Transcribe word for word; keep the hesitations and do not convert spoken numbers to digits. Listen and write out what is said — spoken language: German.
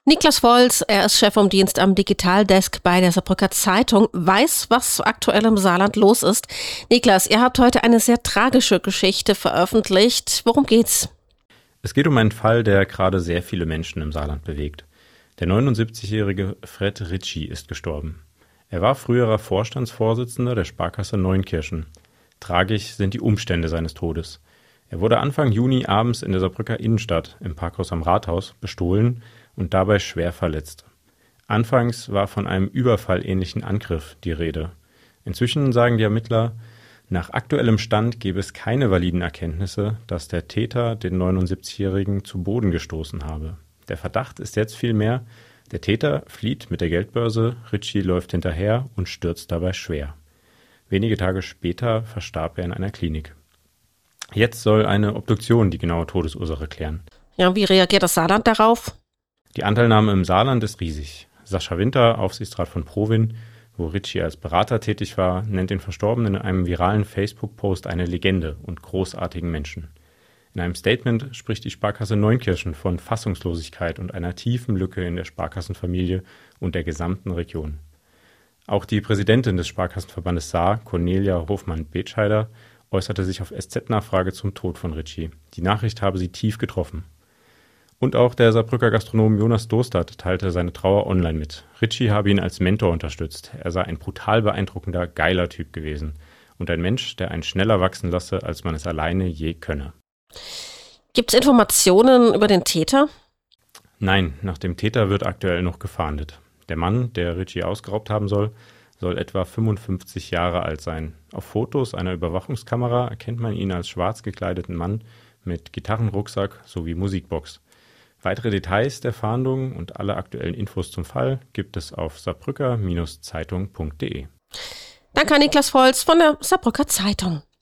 Niklas Volz, er ist Chef vom Dienst am Digitaldesk bei der Saarbrücker Zeitung, weiß, was aktuell im Saarland los ist. Niklas, ihr habt heute eine sehr tragische Geschichte veröffentlicht. Worum geht's? Es geht um einen Fall, der gerade sehr viele Menschen im Saarland bewegt. Der neunundsiebzigjährige Fred Ritchie ist gestorben. Er war früherer Vorstandsvorsitzender der Sparkasse Neunkirchen. Tragisch sind die Umstände seines Todes. Er wurde Anfang Juni abends in der Saarbrücker Innenstadt im Parkhaus am Rathaus bestohlen und dabei schwer verletzt. Anfangs war von einem überfallähnlichen Angriff die Rede. Inzwischen sagen die Ermittler, nach aktuellem Stand gebe es keine validen Erkenntnisse, dass der Täter den neunundsiebzigjährigen zu Boden gestoßen habe. Der Verdacht ist jetzt vielmehr, der Täter flieht mit der Geldbörse, Ritchie läuft hinterher und stürzt dabei schwer. Wenige Tage später verstarb er in einer Klinik. Jetzt soll eine Obduktion die genaue Todesursache klären. Ja, wie reagiert das Saarland darauf? Die Anteilnahme im Saarland ist riesig. Sascha Winter, Aufsichtsrat von Provin, wo Ritchie als Berater tätig war, nennt den Verstorbenen in einem viralen Facebook-Post eine Legende und großartigen Menschen. In einem Statement spricht die Sparkasse Neunkirchen von Fassungslosigkeit und einer tiefen Lücke in der Sparkassenfamilie und der gesamten Region. Auch die Präsidentin des Sparkassenverbandes Saar, Cornelia Hofmann-Betscheider, äußerte sich auf S Z-Nachfrage zum Tod von Ritchie. Die Nachricht habe sie tief getroffen. Und auch der Saarbrücker Gastronom Jonas Dostert teilte seine Trauer online mit. Ritchie habe ihn als Mentor unterstützt. Er sei ein brutal beeindruckender, geiler Typ gewesen. Und ein Mensch, der einen schneller wachsen lasse, als man es alleine je könne. Gibt es Informationen über den Täter? Nein, nach dem Täter wird aktuell noch gefahndet. Der Mann, der Ritchie ausgeraubt haben soll, soll etwa fünfundfünfzig Jahre alt sein. Auf Fotos einer Überwachungskamera erkennt man ihn als schwarz gekleideten Mann mit Gitarrenrucksack sowie Musikbox. Weitere Details der Fahndung und alle aktuellen Infos zum Fall gibt es auf saarbrücker Zeitung punkt de. Danke an Niklas Volz von der Saarbrücker Zeitung.